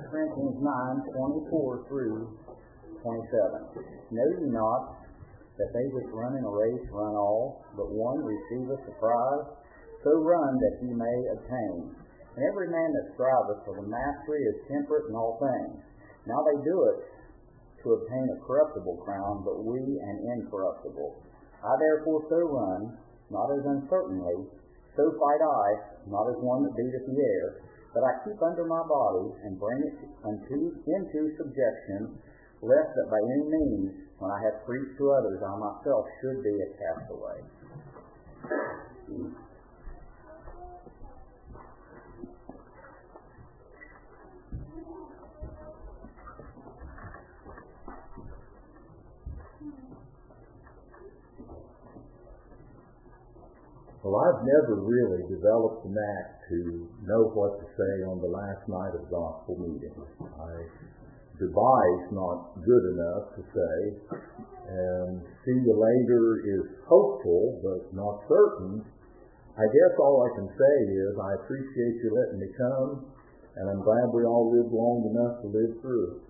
Corinthians 9:24 through 27. Know ye not that they which run in a race run all, but one receiveth the prize? So run that ye may obtain. And every man that striveth for the mastery is temperate in all things. Now they do it to obtain a corruptible crown, but we an incorruptible. I therefore so run, not as uncertainly, so fight I, not as one that beateth the air, but I keep under my body, and bring it into subjection, lest that by any means, when I have preached to others, I myself should be a castaway. Well, I've never really developed the knack to know what to say on the last night of gospel meeting. Goodbye's not good enough to say, and see you later is hopeful but not certain. I guess all I can say is I appreciate you letting me come, and I'm glad we all lived long enough to live through it.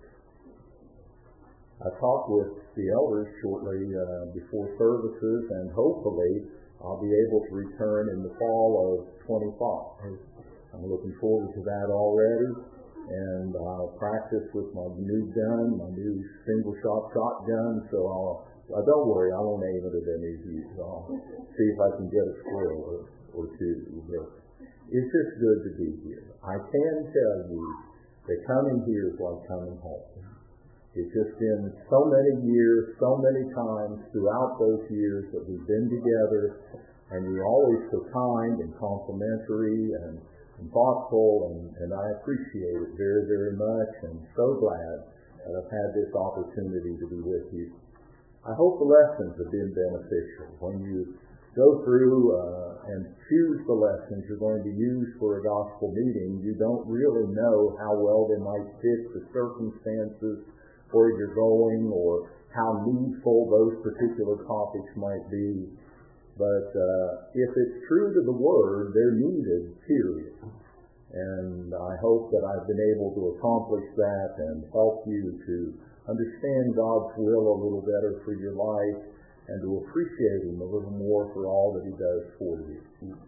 I talked with the elders shortly before services, and hopefully I'll be able to return in the fall of 25. I'm looking forward to that already, and I'll practice with my new gun, my new single-shot shotgun, so don't worry, I won't aim it at any of you. I'll see if I can get a squirrel or two. But it's just good to be here. I can tell you that coming here is like coming home. It's just been so many years, so many times throughout those years that we've been together, and you're always so kind and complimentary and thoughtful, and I appreciate it very, very much, and so glad that I've had this opportunity to be with you. I hope the lessons have been beneficial. When you go through and choose the lessons you're going to use for a gospel meeting, you don't really know how well they might fit the circumstances where you're going, or how needful those particular topics might be. But if it's true to the Word, they're needed, period. And I hope that I've been able to accomplish that and help you to understand God's will a little better for your life, and to appreciate Him a little more for all that He does for you.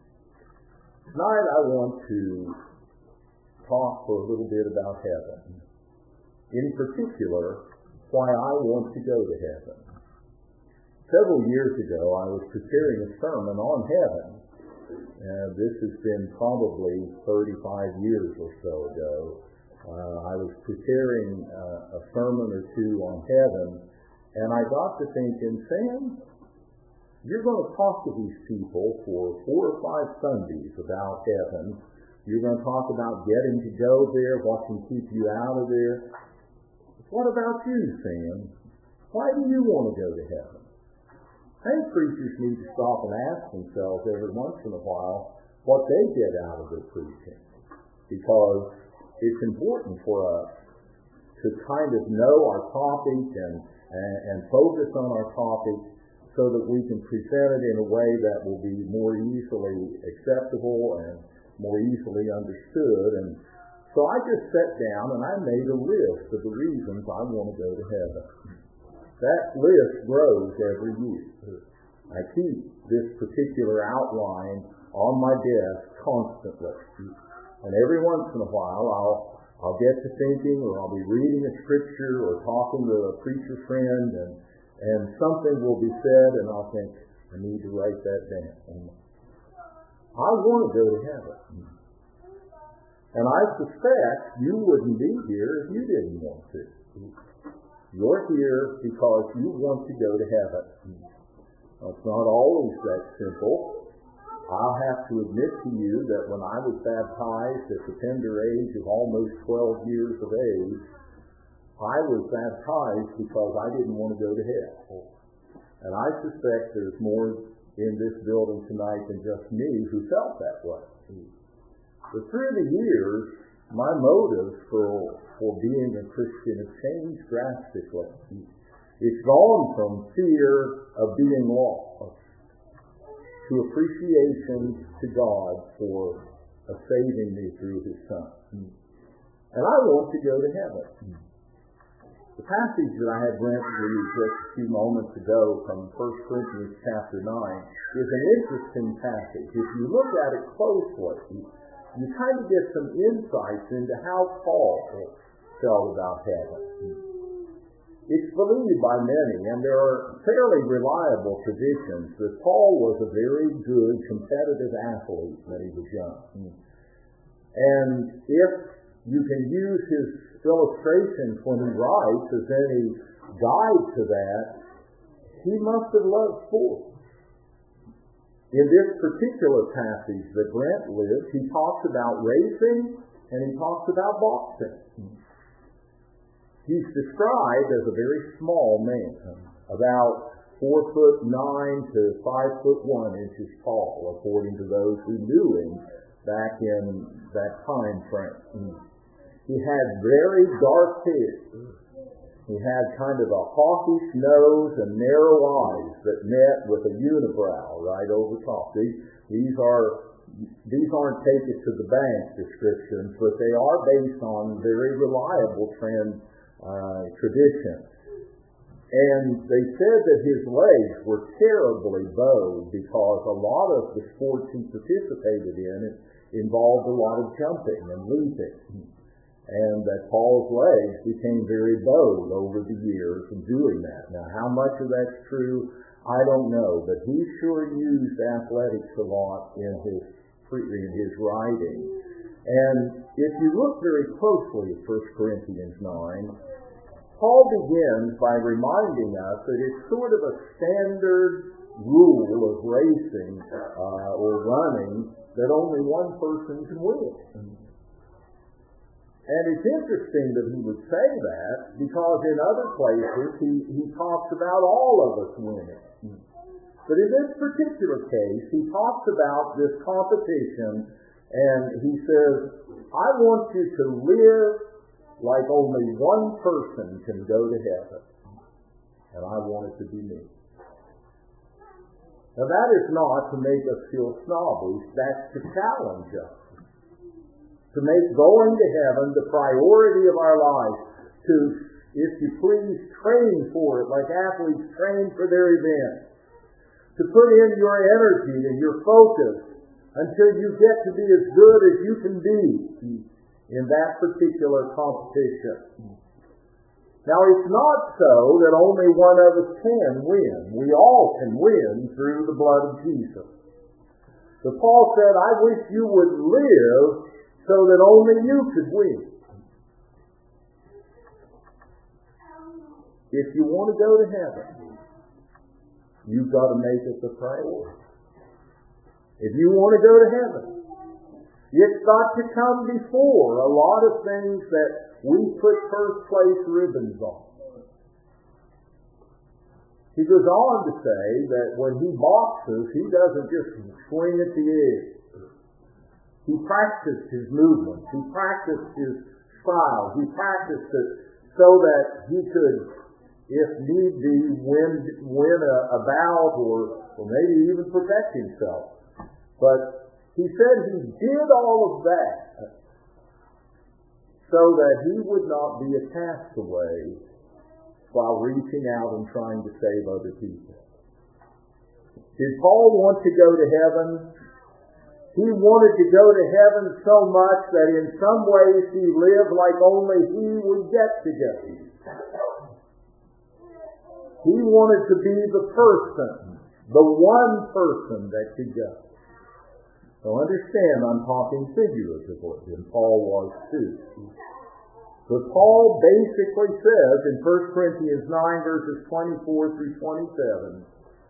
Tonight I want to talk for a little bit about heaven. In particular, why I want to go to heaven. Several years ago, I was preparing a sermon on heaven, and this has been probably 35 years or so ago. I was preparing a sermon or two on heaven, and I got to thinking, Sam, you're going to talk to these people for 4 or 5 Sundays about heaven. You're going to talk about getting to go there, what can keep you out of there. What about you, Sam? Why do you want to go to heaven? I think preachers need to stop and ask themselves every once in a while what they get out of their preaching, because it's important for us to kind of know our topic and focus on our topic so that we can present it in a way that will be more easily acceptable and more easily understood. And so I just sat down and I made a list of the reasons I want to go to heaven. That list grows every year. I keep this particular outline on my desk constantly. And every once in a while I'll get to thinking, or I'll be reading a scripture or talking to a preacher friend, and something will be said, and I'll think, I need to write that down. I want to go to heaven. And I suspect you wouldn't be here if you didn't want to. You're here because you want to go to heaven. Well, it's not always that simple. I'll have to admit to you that when I was baptized at the tender age of almost 12 years of age, I was baptized because I didn't want to go to hell. And I suspect there's more in this building tonight than just me who felt that way. But through the years, my motives for being a Christian have changed drastically. It's gone from fear of being lost to appreciation to God for saving me through His Son. and I want to go to heaven. The passage that I had read to you just a few moments ago from 1 Corinthians chapter 9 is an interesting passage. If you look at it closely, you kind of get some insights into how Paul felt about heaven. It's believed by many, and there are fairly reliable traditions, that Paul was a very good competitive athlete when he was young. And if you can use his illustrations when he writes as any guide to that, he must have loved sports. In this particular passage that Brent lived, he talks about racing and he talks about boxing. He's described as a very small man, about 4'9" to 5'1" tall, according to those who knew him back in that time frame. He had very dark hair. He had kind of a hawkish nose and narrow eyes that met with a unibrow right over top. These aren't take it to the bank descriptions, but they are based on very reliable traditions. And they said that his legs were terribly bowed because a lot of the sports he participated in involved a lot of jumping and leaping. And that Paul's legs became very bowed over the years in doing that. Now, how much of that's true, I don't know, but he sure used athletics a lot in his writing. And if you look very closely at 1 Corinthians 9, Paul begins by reminding us that it's sort of a standard rule of racing or running that only one person can win. And it's interesting that he would say that, because in other places he talks about all of us winning. But in this particular case, he talks about this competition, and he says, I want you to live like only one person can go to heaven. And I want it to be me. Now that is not to make us feel snobbish, that's to challenge us. To make going to heaven the priority of our lives, to, if you please, train for it like athletes train for their event, to put in your energy and your focus until you get to be as good as you can be in that particular competition. Now, it's not so that only one of us can win. We all can win through the blood of Jesus. But Paul said, I wish you would live so that only you could win. If you want to go to heaven, you've got to make it the priority. If you want to go to heaven, it's got to come before a lot of things that we put first place ribbons on. He goes on to say that when he boxes, he doesn't just swing at the edge. He practiced his movements. He practiced his style. He practiced it so that he could, if need be, win a bout or maybe even protect himself. But he said he did all of that so that he would not be a castaway while reaching out and trying to save other people. Did Paul want to go to heaven? He wanted to go to heaven so much that in some ways he lived like only he would get to go. He wanted to be the person, the one person that could go. So understand, I'm talking figuratively, and Paul was too. But Paul basically says in 1 Corinthians 9, verses 24 through 27,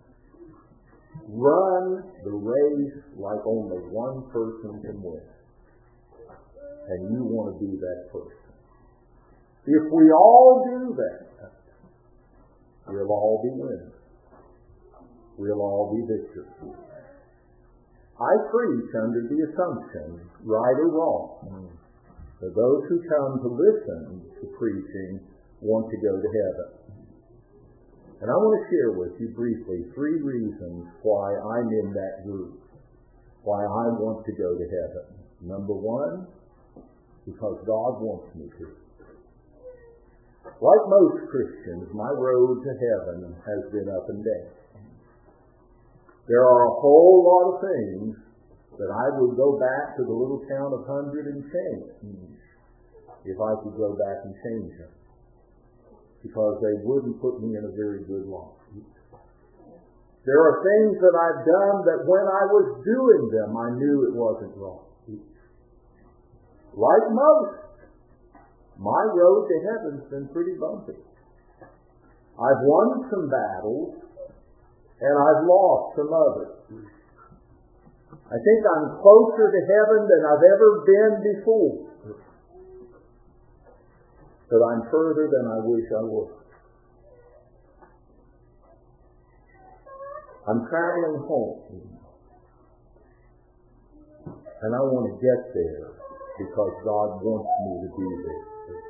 run the race like only one person can win. And you want to be that person. If we all do that, we'll all be winners. We'll all be victors. I preach under the assumption, right or wrong, that those who come to listen to preaching want to go to heaven. And I want to share with you briefly 3 reasons why I'm in that group, why I want to go to heaven. Number 1, because God wants me to. Like most Christians, my road to heaven has been up and down. There are a whole lot of things that I would go back to the little town of 100 and change if I could go back and change them, because they wouldn't put me in a very good light. There are things that I've done that when I was doing them, I knew it wasn't wrong. Like most, my road to heaven's been pretty bumpy. I've won some battles, and I've lost some others. I think I'm closer to heaven than I've ever been before. But I'm further than I wish I was. I'm traveling home. And I want to get there because God wants me to be there.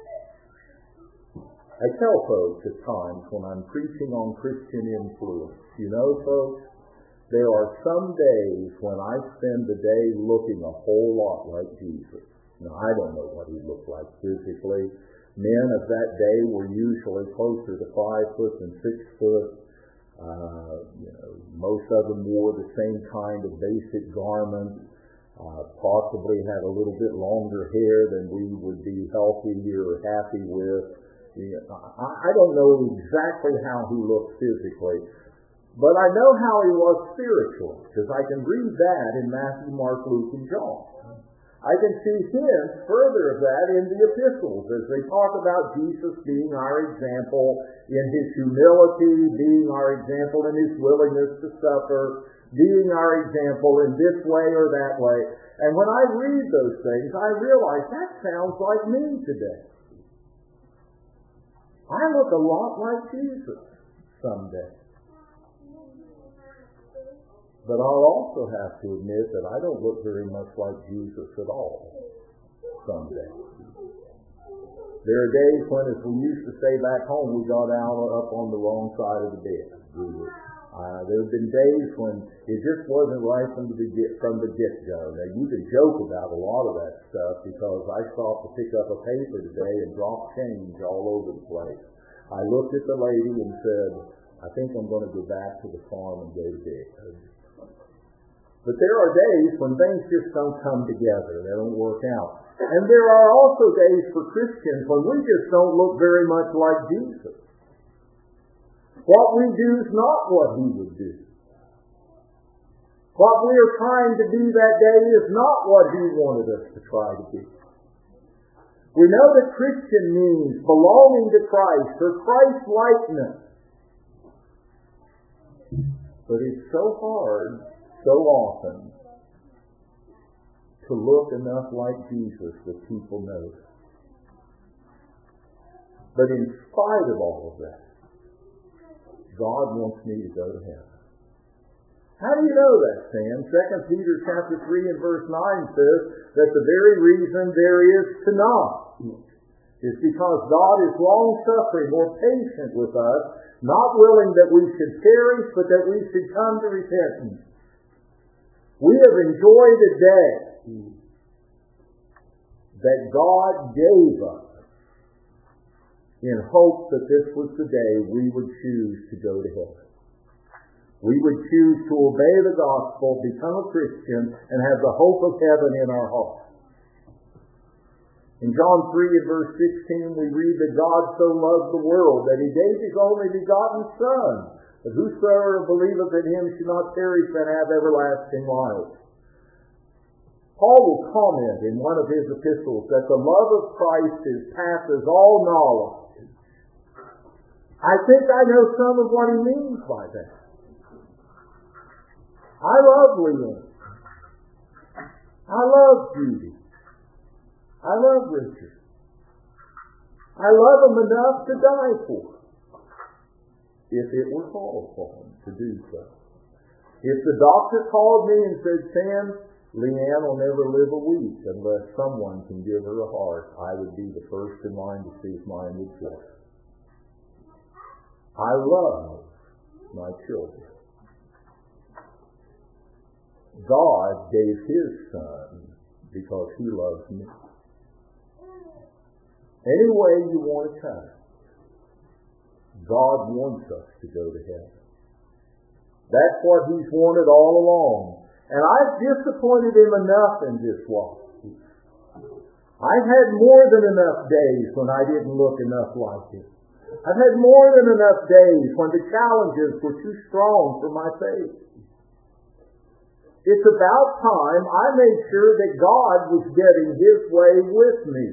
I tell folks at times when I'm preaching on Christian influence, you know, folks, there are some days when I spend the day looking a whole lot like Jesus. Now, I don't know what he looked like physically. Men of that day were usually closer to 5 foot than 6 foot. Most of them wore the same kind of basic garments, possibly had a little bit longer hair than we would be healthy or happy with. I don't know exactly how he looked physically, but I know how he was spiritually, because I can read that in Matthew, Mark, Luke, and John. I can see hints further of that in the epistles as they talk about Jesus being our example in his humility, being our example in his willingness to suffer, being our example in this way or that way. And when I read those things, I realize that sounds like me today. I look a lot like Jesus someday. But I'll also have to admit that I don't look very much like Jesus at all someday. There are days when, as we used to say back home, we got out up on the wrong side of the bed. There have been days when it just wasn't right from the get-go. Now, you can joke about a lot of that stuff because I stopped to pick up a paper today and dropped change all over the place. I looked at the lady and said, I think I'm going to go back to the farm and go to bed. But there are days when things just don't come together. They don't work out. And there are also days for Christians when we just don't look very much like Jesus. What we do is not what he would do. What we are trying to be that day is not what he wanted us to try to be. We know that Christian means belonging to Christ or Christ-likeness. But it's so hard, so often, to look enough like Jesus that people notice. But in spite of all of that, God wants me to go to heaven. How do you know that, Sam? 2 Peter chapter 3 and verse 9 says that the very reason there is to not is because God is long-suffering or patient with us, not willing that we should perish, but that we should come to repentance. We have enjoyed a day that God gave us in hope that this was the day we would choose to go to heaven. We would choose to obey the gospel, become a Christian, and have the hope of heaven in our heart. In John 3 and verse 16, we read that God so loved the world that he gave his only begotten Son, that whosoever believeth in him should not perish but have everlasting life. Paul will comment in one of his epistles that the love of Christ passes all knowledge. I think I know some of what he means by that. I love Leanne. I love Judy. I love Richard. I love them enough to die for, if it were called for him to do so. If the doctor called me and said, Sam, Leanne will never live a week unless someone can give her a heart, I would be the first in line to see if mine would fit. I love my children. God gave his Son because he loves me. Any way you want to cut it, God wants us to go to heaven. That's what He's wanted all along. And I've disappointed Him enough in this walk. I've had more than enough days when I didn't look enough like Him. I've had more than enough days when the challenges were too strong for my faith. It's about time I made sure that God was getting His way with me.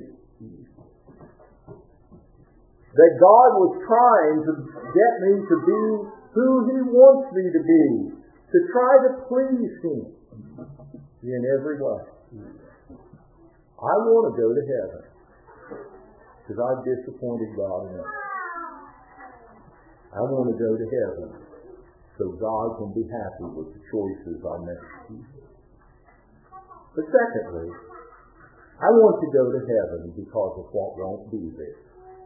That God was trying to get me to be who He wants me to be. To try to please Him in every way. I want to go to heaven because I've disappointed God enough. I want to go to heaven so God can be happy with the choices I make. But secondly, I want to go to heaven because of what won't be there.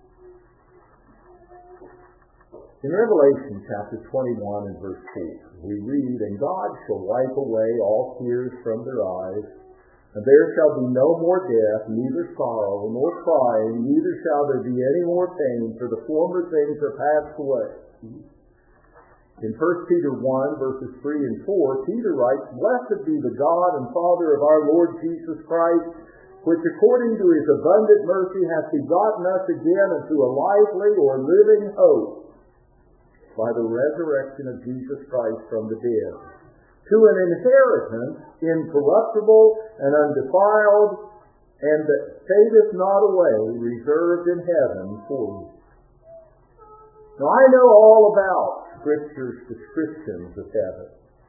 In Revelation chapter 21 and verse 4, we read, "And God shall wipe away all tears from their eyes, and there shall be no more death, neither sorrow, nor crying, neither shall there be any more pain, for the former things are passed away." In 1 Peter 1, verses 3 and 4, Peter writes, "Blessed be the God and Father of our Lord Jesus Christ, which according to His abundant mercy hath begotten us again unto a lively or living hope, by the resurrection of Jesus Christ from the dead, to an inheritance incorruptible and undefiled, and that fadeth not away, reserved in heaven for you." Now I know all about Scripture's descriptions of heaven.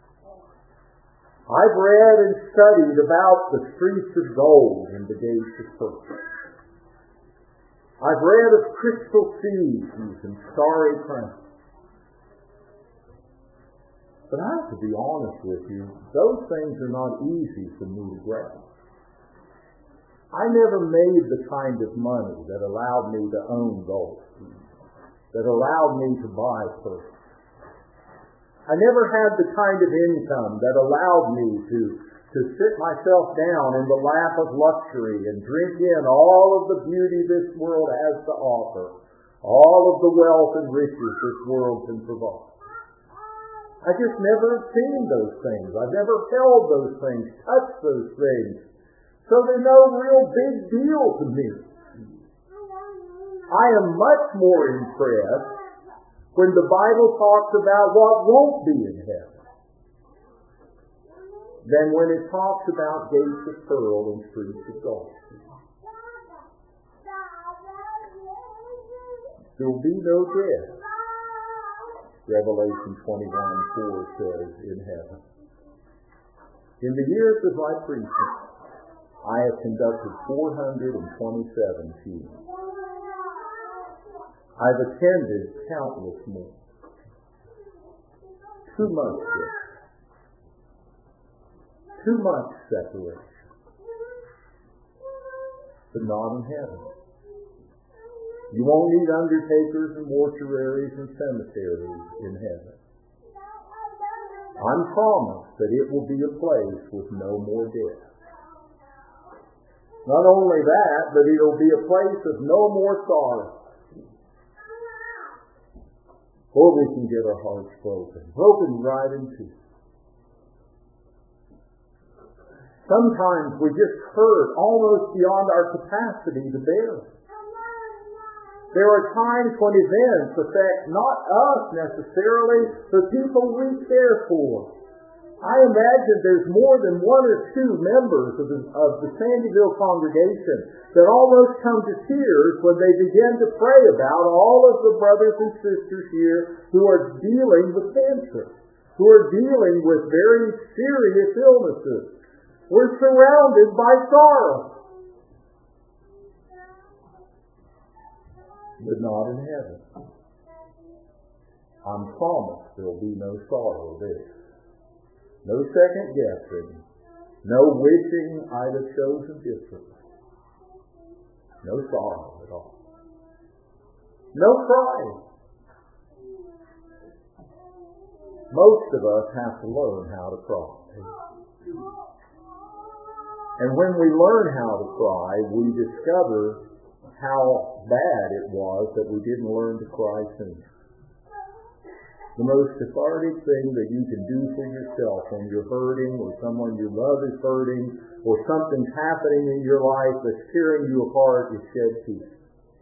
I've read and studied about the streets of gold and the gates of pearl. I've read of crystal seas and starry crowns. But I have to be honest with you, those things are not easy for me to grasp. I never made the kind of money that allowed me to own gold, that allowed me to buy pearls. I never had the kind of income that allowed me to sit myself down in the lap of luxury and drink in all of the beauty this world has to offer, all of the wealth and riches this world can provide. I just never seen those things. I've never held those things, touched those things. So they're no real big deal to me. I am much more impressed when the Bible talks about what won't be in heaven than when it talks about gates of pearl and streets of gold. There will be no death. Revelation 21:4 says in heaven. In the years of my preaching, I have conducted 427 funerals. I've attended countless more. Too much death. Too much separation. But not in heaven. You won't need undertakers and mortuaries and cemeteries in heaven. I'm promised that it will be a place with no more death. Not only that, but it'll be a place of no more sorrow. Or we can get our hearts broken right in two. Sometimes we just hurt almost beyond our capacity to bear it. There are times when events affect not us necessarily, but people we care for. I imagine there's more than one or two members of the Sandyville congregation that almost come to tears when they begin to pray about all of the brothers and sisters here who are dealing with cancer, who are dealing with very serious illnesses. We're surrounded by sorrow. But not in heaven. I'm promised there will be no sorrow there. No second guessing. No wishing I'd have chosen differently. No sorrow at all. No crying. Most of us have to learn how to cry. And when we learn how to cry, we discover how bad it was that we didn't learn to cry sooner. The most cathartic thing that you can do for yourself when you're hurting, or someone you love is hurting, or something's happening in your life that's tearing you apart, is shed tears.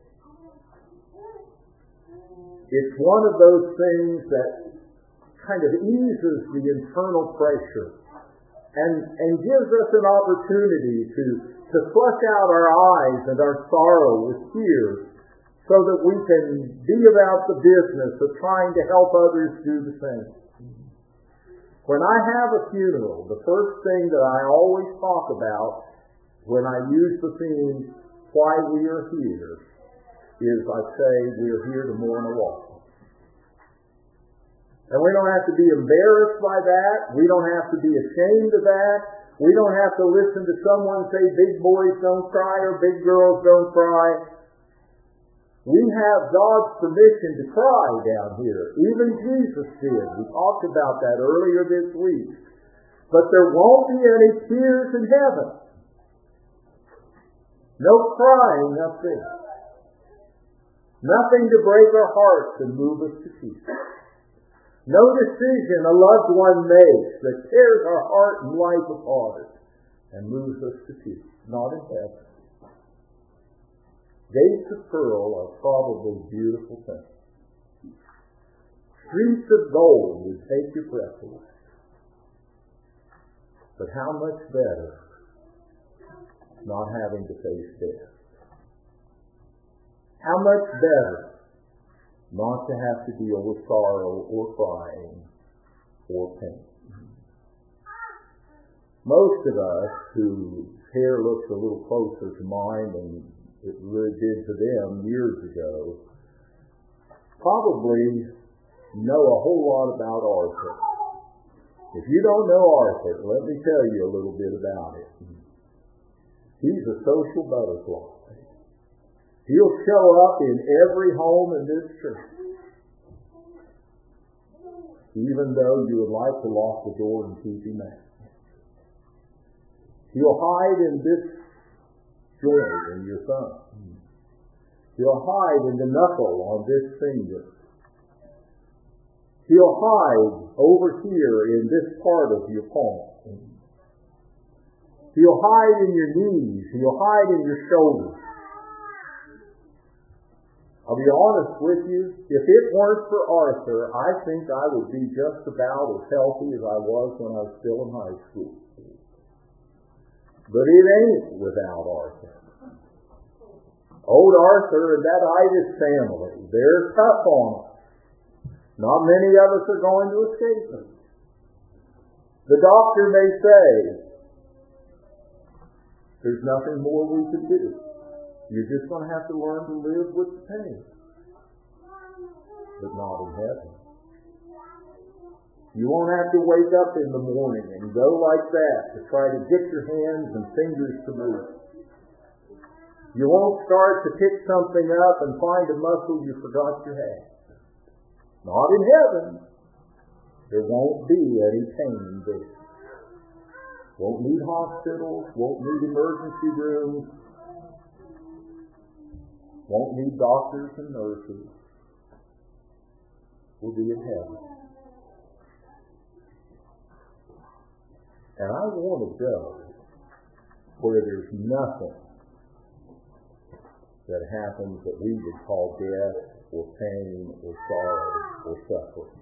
It's one of those things that kind of eases the internal pressure and gives us an opportunity to flush out our eyes and our sorrow with tears, so that we can be about the business of trying to help others do the same. When I have a funeral, the first thing that I always talk about when I use the theme, why we are here, is I say we are here to mourn a loss. And we don't have to be embarrassed by that. We don't have to be ashamed of that. We don't have to listen to someone say big boys don't cry or big girls don't cry. We have God's permission to cry down here. Even Jesus did. We talked about that earlier this week. But there won't be any tears in heaven. No crying up there. Nothing to break our hearts and move us to tears. No decision a loved one makes that tears our heart and life apart and moves us to tears. Not in heaven. Gates of pearl are probably beautiful things. Streets of gold would take your breath away. But how much better not having to face death. How much better not to have to deal with sorrow or crying or pain. Most of us whose hair looks a little closer to mine than it really did to them years ago, probably know a whole lot about Arthur. If you don't know Arthur, let me tell you a little bit about it. He's a social butterfly. He'll show up in every home in this church, even though you would like to lock the door and keep him out. He'll hide in this joint in your thumb. He'll hide in the knuckle on this finger. He'll hide over here in this part of your palm. He'll hide in your knees. He'll hide in your shoulders. I'll be honest with you, if it weren't for Arthur, I think I would be just about as healthy as I was when I was still in high school. But it ain't without Arthur. Old Arthur and that itis family, they're tough on us. Not many of us are going to escape them. The doctor may say, there's nothing more we can do. You're just going to have to learn to live with the pain. But not in heaven. You won't have to wake up in the morning and go like that to try to get your hands and fingers to move. You won't start to pick something up and find a muscle you forgot you had. Not in heaven. There won't be any pain there. Won't need hospitals, won't need emergency rooms, won't need doctors and nurses. We'll be in heaven. And I want to go where there's nothing that happens that we would call death or pain or sorrow or suffering.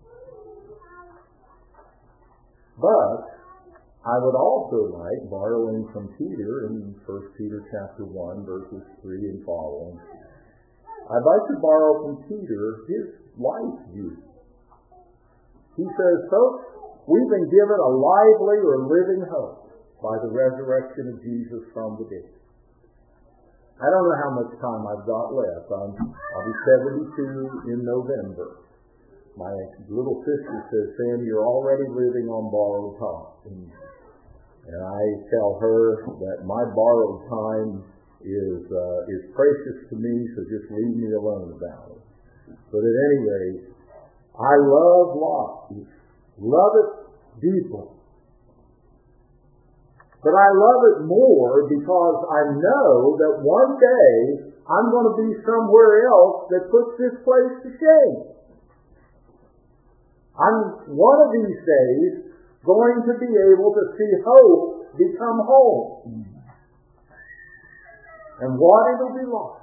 But I would also like, borrowing from Peter in 1 Peter chapter 1, verses 3 and following, I'd like to borrow from Peter his life view. He says, folks, we've been given a lively or living hope by the resurrection of Jesus from the dead. I don't know how much time I've got left. I'll be 72 in November. My little sister says, Sam, you're already living on borrowed time. And I tell her that my borrowed time is precious to me, so just leave me alone about it. But at any rate, I love life. Love it deeply. But I love it more because I know that one day I'm going to be somewhere else that puts this place to shame. I'm one of these days going to be able to see hope become home. And what it'll be like.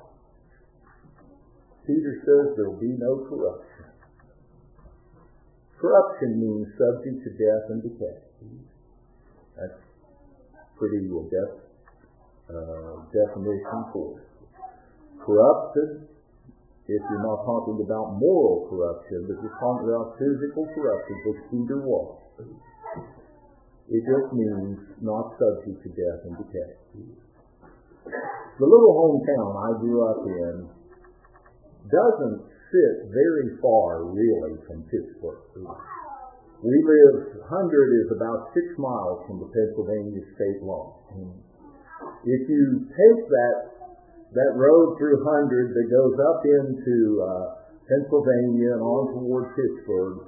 Peter says there'll be no corruption. Corruption means subject to death and decay. That's pretty definition for it. Corrupted, if you're not talking about moral corruption, but you're talking about physical corruption, which Peter was. It just means not subject to death and decay. The little hometown I grew up in doesn't sit very far, really, from Pittsburgh. We live, 100 is about 6 miles from the Pennsylvania state line. If you take that road through 100 that goes up into Pennsylvania and on toward Pittsburgh,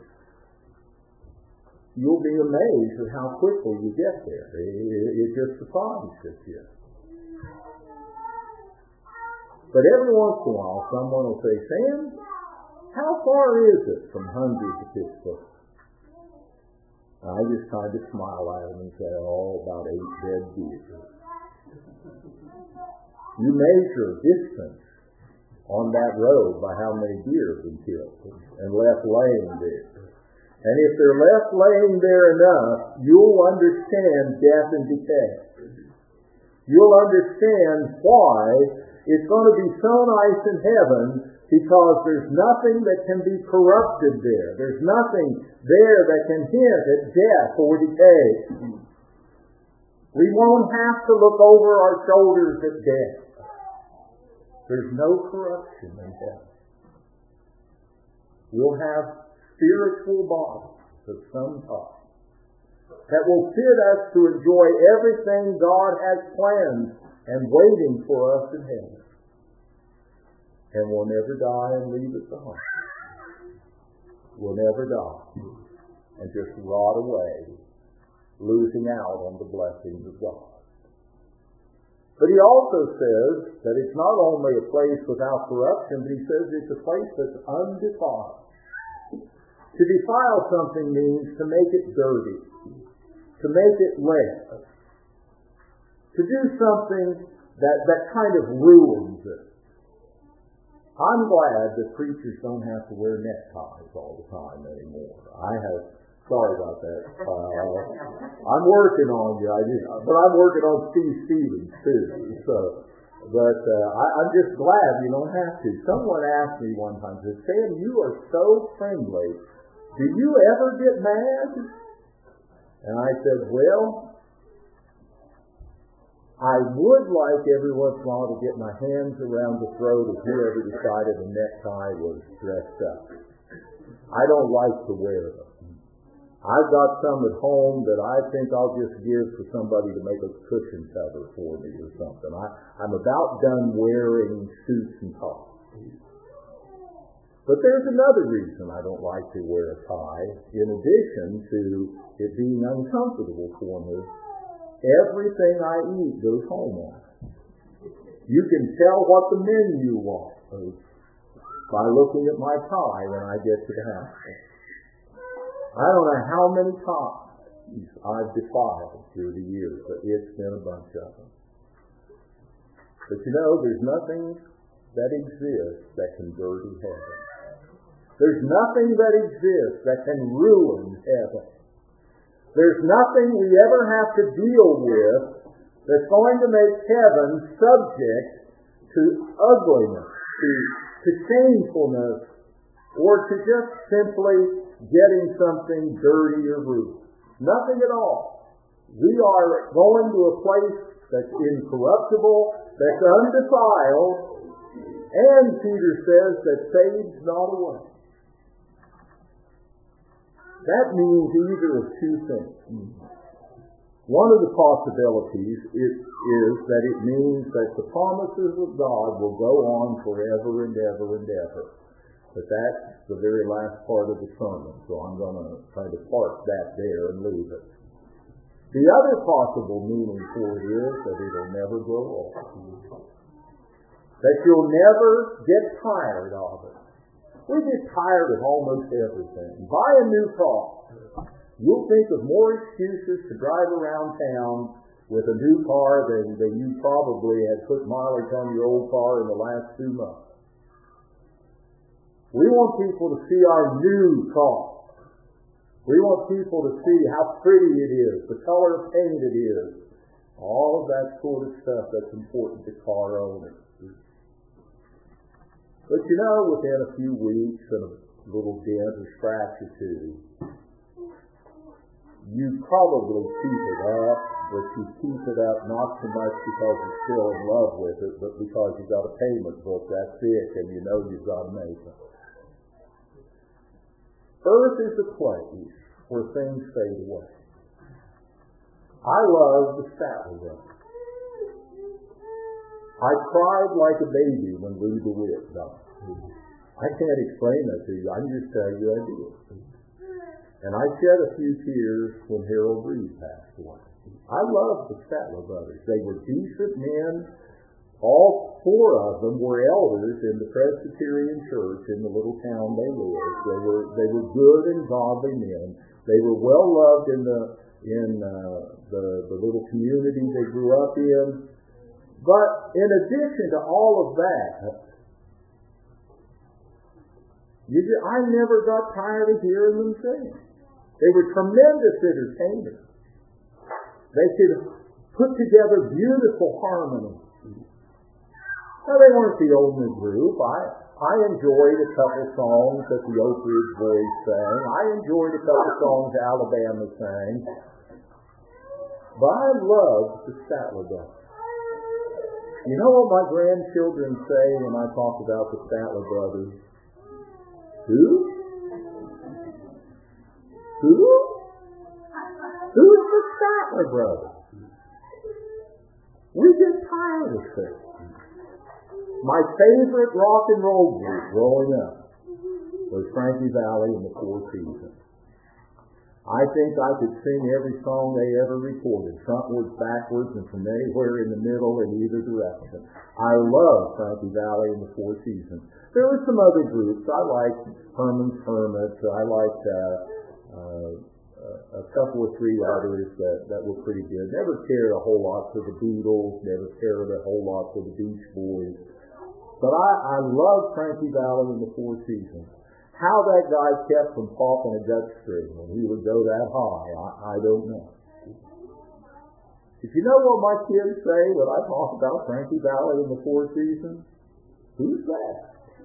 you'll be amazed at how quickly you get there. It just surprises you. But every once in a while, someone will say, Sam, how far is it from 100 to Pittsburgh? I just kind of smile at them and say, about 8 dead deer. You measure distance on that road by how many deer have been killed and left laying there. And if they're left laying there enough, you'll understand death and decay. You'll understand why it's going to be so nice in heaven, because there's nothing that can be corrupted there. There's nothing there that can hint at death or decay. We won't have to look over our shoulders at death. There's no corruption in heaven. We'll have spiritual bodies of some type that will fit us to enjoy everything God has planned and waiting for us in heaven. And we'll never die and leave it behind. We'll never die and just rot away, losing out on the blessings of God. But he also says that it's not only a place without corruption, but he says it's a place that's undefiled. To defile something means to make it dirty, to make it less, to do something that kind of ruins it. I'm glad that preachers don't have to wear neckties all the time anymore. Sorry about that. I'm working on you. But I'm working on Steve Stevens too. I'm just glad you don't have to. Someone asked me one time, said, Sam, you are so friendly. Do you ever get mad? And I said, well, I would like every once in a while to get my hands around the throat of whoever decided a necktie was dressed up. I don't like to wear them. I've got some at home that I think I'll just give to somebody to make a cushion cover for me or something. I'm about done wearing suits and ties. But there's another reason I don't like to wear a tie, in addition to it being uncomfortable for me. Everything I eat goes home on it. You can tell what the menu was by looking at my tie when I get to the house. I don't know how many ties I've defiled through the years, but it's been a bunch of them. But there's nothing that exists that can dirty heaven. There's nothing that exists that can ruin heaven. There's nothing we ever have to deal with that's going to make heaven subject to ugliness, to shamefulness, or to just simply getting something dirty or rude. Nothing at all. We are going to a place that's incorruptible, that's undefiled, and Peter says that fades not away. That means either of two things. One of the possibilities is that it means that the promises of God will go on forever and ever and ever. But that's the very last part of the sermon, so I'm going to try to park that there and leave it. The other possible meaning for it is that it'll never grow old. That you'll never get tired of it. We get tired of almost everything. Buy a new car. You'll think of more excuses to drive around town with a new car than you probably had put mileage on your old car in the last 2 months. We want people to see our new car. We want people to see how pretty it is, the color of paint it is, all of that sort of stuff that's important to car owners. But within a few weeks and a little dent or scratch or two, you probably keep it up, but you keep it up not so much because you're still in love with it, but because you've got a payment book that thick and you know you've got to make it. Earth is a place where things fade away. I love the Statler Brothers. I cried like a baby when Lou DeWitt died. I can't explain that to you. I can just tell you I did. And I shed a few tears when Harold Reed passed away. I love the Statler Brothers. They were decent men. All 4 of them were elders in the Presbyterian church in the little town they lived. They were good and godly men. They were well loved in the little community they grew up in. But in addition to all of that, I never got tired of hearing them sing. They were tremendous entertainers. They could put together beautiful harmony. Now, they weren't the only group. I enjoyed a couple songs that the Oak Ridge Boys sang. I enjoyed a couple songs Alabama sang. But I loved the Statler Brothers. You know what my grandchildren say when I talk about the Statler Brothers? Who? Who's the Statler Brothers? We get tired of things. My favorite rock and roll group growing up was Frankie Valli and the Four Seasons. I think I could sing every song they ever recorded, frontwards, backwards, and from anywhere in the middle in either direction. I love Frankie Valli and the Four Seasons. There were some other groups. I liked Herman's Hermits. I liked a couple or 3 others that were pretty good. Never cared a whole lot for the Beatles. Never cared a whole lot for the Beach Boys. But I loved Frankie Valli and the Four Seasons. How that guy kept from popping a gut string when he would go that high, I don't know. If you know what my kids say when I talk about Frankie Valli and the Four Seasons, who's that?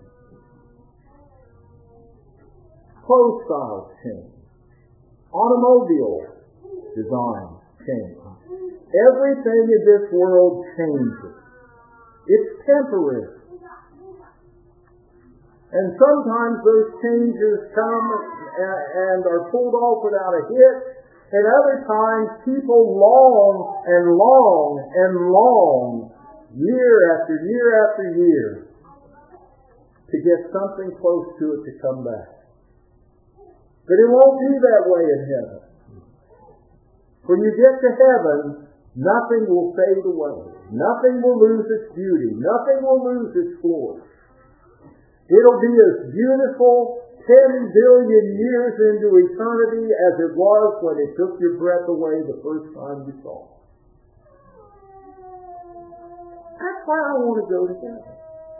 Clothes styles change. Automobile design change. Everything in this world changes. It's temporary. And sometimes those changes come and are pulled off without a hitch, and other times people long and long and long, year after year after year, to get something close to it to come back. But it won't be that way in heaven. When you get to heaven, nothing will fade away. Nothing will lose its beauty. Nothing will lose its glory. It'll be as beautiful 10 billion years into eternity as it was when it took your breath away the first time you saw it. That's why I want to go to heaven.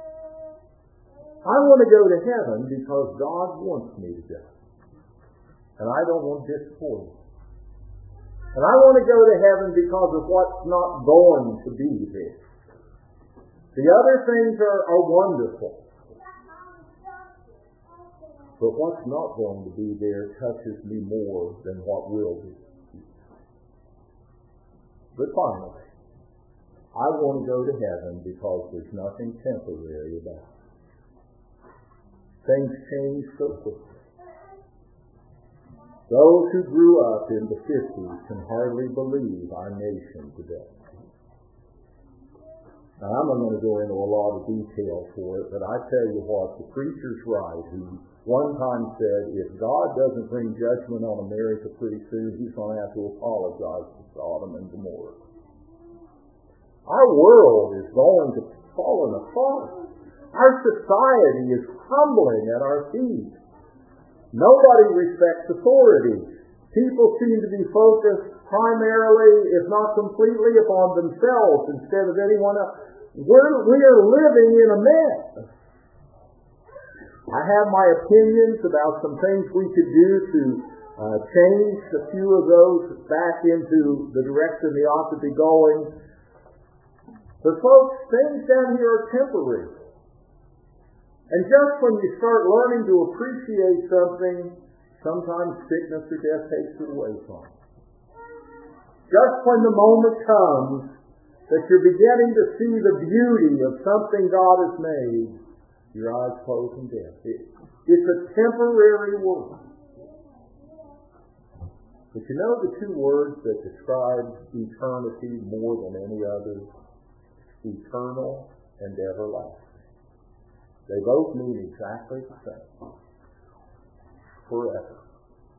I want to go to heaven because God wants me to go. And I don't want to disappoint him. And I want to go to heaven because of what's not going to be there. The other things are wonderful. But what's not going to be there touches me more than what will be. But finally, I want to go to heaven because there's nothing temporary about it. Things change so quickly. Those who grew up in the 50s can hardly believe our nation today. Now, I'm not going to go into a lot of detail for it, but I tell you what, the preacher's right, who one time said, if God doesn't bring judgment on America pretty soon, he's going to have to apologize to Sodom and Gomorrah. Our world is going to fall apart. Our society is crumbling at our feet. Nobody respects authority. People seem to be focused primarily, if not completely, upon themselves instead of anyone else. We are living in a mess. I have my opinions about some things we could do to change a few of those back into the direction they ought to be going. But folks, things down here are temporary. And just when you start learning to appreciate something, sometimes sickness or death takes it away from you. Just when the moment comes that you're beginning to see the beauty of something God has made, your eyes close in death. It's a temporary world. But you know the two words that describe eternity more than any other? Eternal and everlasting. They both mean exactly the same. Forever.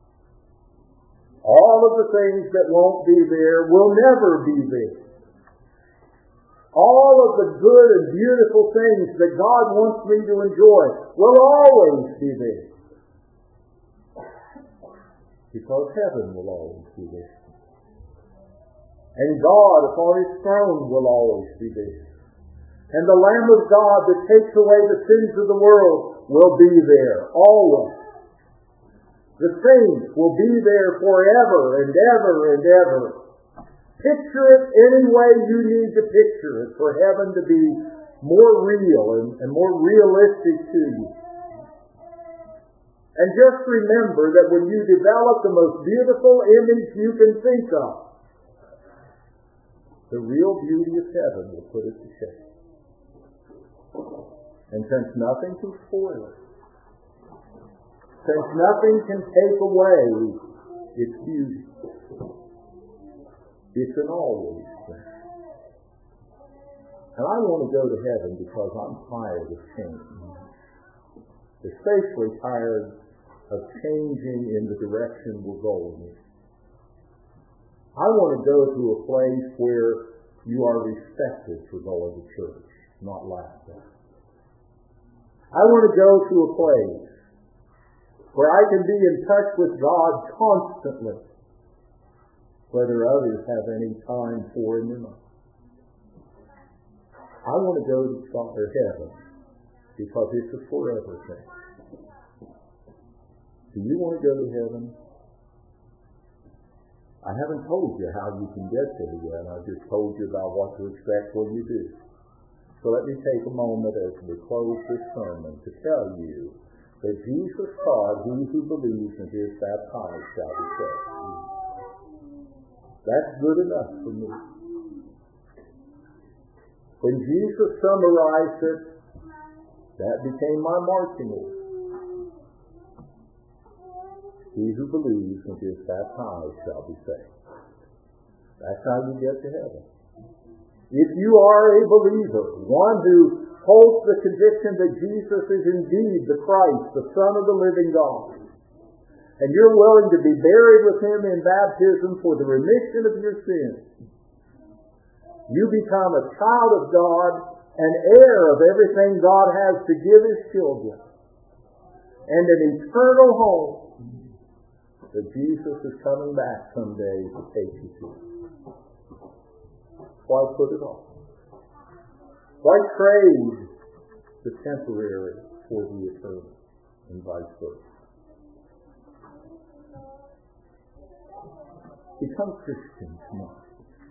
All of the things that won't be there will never be there. All of the good and beautiful things that God wants me to enjoy will always be there. Because heaven will always be there. And God upon His throne will always be there. And the Lamb of God that takes away the sins of the world will be there, always. The saints will be there forever and ever and ever. Picture it any way you need to picture it for heaven to be more real and more realistic to you. And just remember that when you develop the most beautiful image you can think of, the real beauty of heaven will put it to shame. And since nothing can spoil it, since nothing can take away its beauty, it's an always thing. And I want to go to heaven because I'm tired of change. Especially tired of changing in the direction we're going. I want to go to a place where you are respected for going to church, not laughed at. I want to go to a place where I can be in touch with God constantly, whether others have any time for Him or not. I want to go to heaven because it's a forever thing. Do you want to go to heaven? I haven't told you how you can get there yet. I just told you about what to expect when you do. So let me take a moment as we close this sermon to tell you that Jesus taught, "He who believes and is baptized shall be saved." That's good enough for me. When Jesus summarized it, that became my marching order. He who believes and is baptized shall be saved. That's how you get to heaven. If you are a believer, one who holds the conviction that Jesus is indeed the Christ, the Son of the living God, and you're willing to be buried with Him in baptism for the remission of your sins, you become a child of God, an heir of everything God has to give His children, and an eternal home that Jesus is coming back someday to take you to. Why put it off? Why trade the temporary for the eternal, and vice versa? Become Christian tomorrow.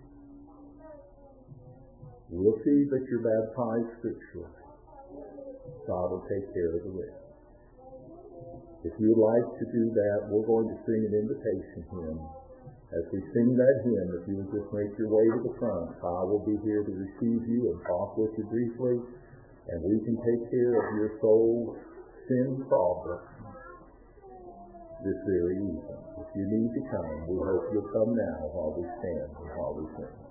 We'll see that you're baptized scripturally. God will take care of the rest. If you'd like to do that, we're going to sing an invitation hymn. As we sing that hymn, if you would just make your way to the front, I will be here to receive you and talk with you briefly, and we can take care of your soul's sin problem this very evening. If you need to come, we hope you'll come now while we stand and while we sing.